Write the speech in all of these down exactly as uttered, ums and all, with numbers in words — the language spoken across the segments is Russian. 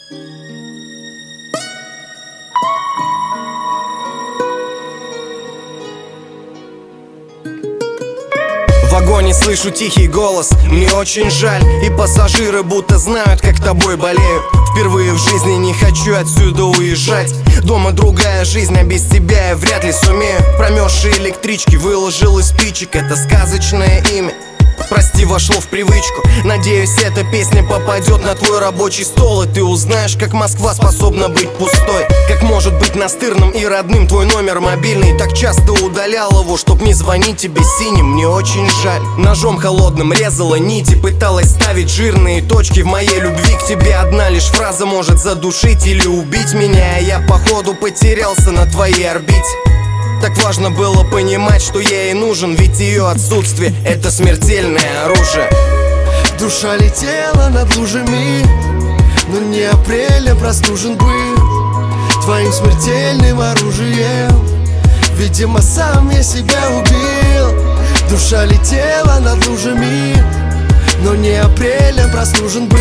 В вагоне слышу тихий голос, мне очень жаль. И пассажиры будто знают, как тобой болею. Впервые в жизни не хочу отсюда уезжать. Дома другая жизнь, а без тебя я вряд ли сумею. Промерзшие электрички выложил из спичек, это сказочное имя. Прости, вошло в привычку. Надеюсь, эта песня попадет на твой рабочий стол, и ты узнаешь, как Москва способна быть пустой. Как может быть настырным и родным твой номер мобильный. Так часто удалял его, чтоб не звонить тебе синим. Мне очень жаль. Ножом холодным резала нити, пыталась ставить жирные точки в моей любви к тебе. Одна лишь фраза может задушить или убить меня, а я походу потерялся на твоей орбите. Так важно было понимать, что я ей нужен, ведь ее отсутствие — это смертельное оружие. Душа летела над лужами, но не апреля простужен был твоим смертельным оружием. Видимо, сам я себя убил. Душа летела над лужами, но не апреля простужен был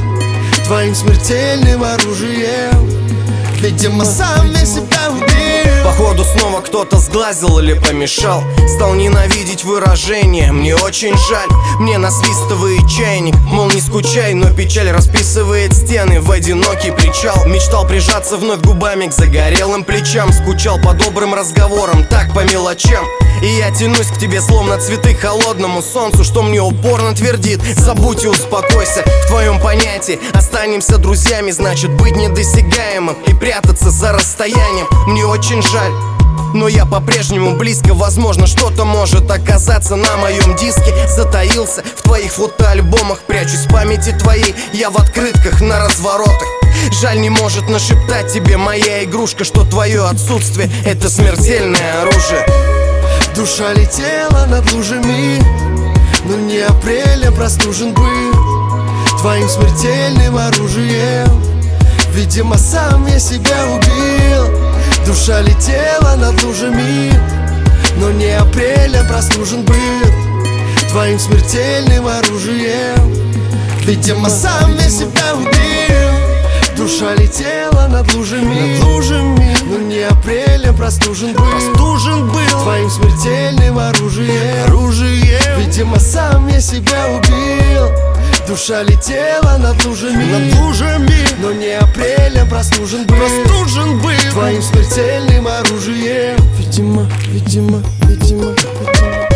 твоим смертельным оружием. Видимо, сам я себя убил. Походу снова кто-то сглазил или помешал. Стал ненавидеть выражение, мне очень жаль. Мне насвистывает чайник, мол, не скучай, но печаль расписывает стены в одинокий причал. Мечтал прижаться вновь губами к загорелым плечам. Скучал по добрым разговорам, так по мелочам. И я тянусь к тебе, словно цветы к холодному солнцу, что мне упорно твердит: забудь и успокойся. В твоем понятии останемся друзьями, значит быть недосягаемым и прятаться за расстоянием. Мне очень жаль, но я по-прежнему близко. Возможно, что-то может оказаться на моем диске. Затаился в твоих фотоальбомах, прячусь в памяти твоей. Я в открытках на разворотах. Жаль, не может нашептать тебе моя игрушка, что твое отсутствие — это смертельное оружие. Душа летела над лужами, но не апреля простужен был твоим смертельным оружием. Видимо, сам я себя убил. Душа летела над лужами, но не апреля простужен был твоим смертельным оружием. Видимо, сам я себя убил. Душа летела над лужами, над лужами, но не апреля простужен был, простужен был твоим смертельным оружием. оружием. Видимо, сам я себя убил. Душа летела над лужами, над лужами, но не апреля простужен был, простужен был твоим смертельным оружием. Видимо, видимо, видимо, видимо.